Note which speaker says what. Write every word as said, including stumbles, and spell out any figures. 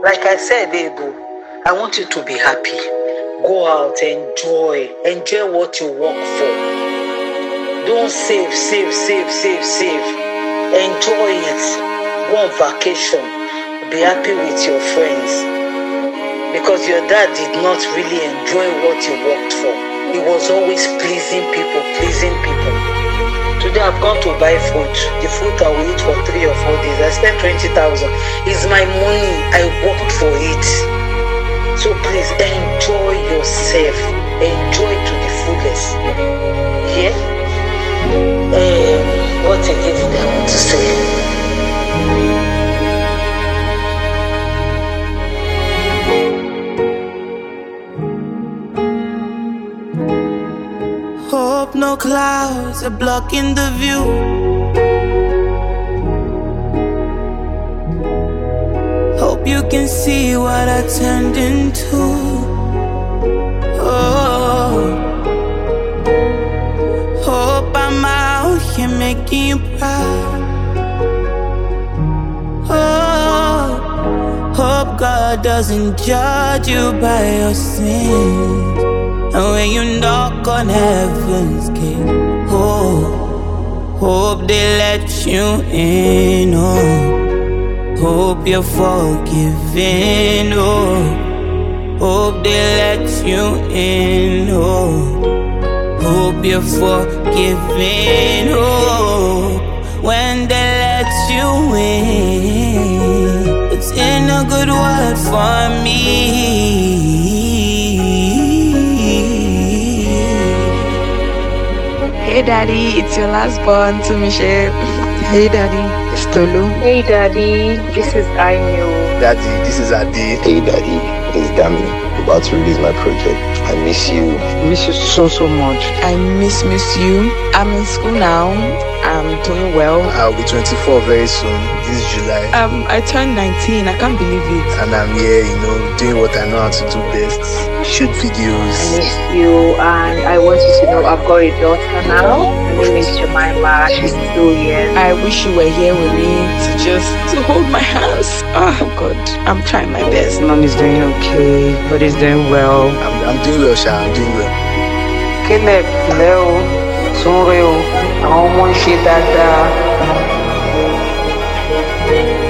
Speaker 1: Like I said, Ego, I want you to be happy. Go out, enjoy. Enjoy what you work for. Don't save, save, save, save, save. Enjoy it. Go on vacation. Be happy with your friends. Because your dad did not really enjoy what he worked for. He was always pleasing people, pleasing people. Today I've gone to buy fruit. The fruit I will eat for three or four days. I spent twenty thousand. It's my money. I worked for it. So please enjoy yourself. Enjoy to the fullest. Yeah? Um, what again did I want to say?
Speaker 2: Hope no clouds are blocking the view. Hope you can see what I turned into. Oh, hope I'm out here making you proud. Oh, hope God doesn't judge you by your sins. And when you knock on heaven's gate, oh, hope they let you in, oh, hope you're forgiven, oh, hope they let you in, oh, hope you're forgiven, oh, when they let you in, it's in a good word for me.
Speaker 3: Hey daddy, it's your last born to Michelle. Hey daddy, it's Tolu.
Speaker 4: Hey daddy, this is Ainu.
Speaker 5: Daddy, this is Adi.
Speaker 6: Hey daddy, it's Dami. About to release my project. I miss you.
Speaker 3: Miss you so so much. I miss miss you. I'm in school now. I'm doing well.
Speaker 5: I'll be twenty-four very soon, this July.
Speaker 3: Um, I turned nineteen. I can't believe it.
Speaker 5: And I'm here, you know, doing what I know how to do best. Shoot videos.
Speaker 4: I miss you, and I want you to know I've got a daughter now. Her name is Jemima. She's two years.
Speaker 3: I wish you were here with me to just to hold my hands. Oh God, I'm trying my best.
Speaker 7: Mom is doing okay, but is doing well.
Speaker 5: I'm, I'm doing well, Sha. I'm doing well.
Speaker 7: Caleb, Leo, Sunreo, àwọn ọmọ ń ṣe dáadáa.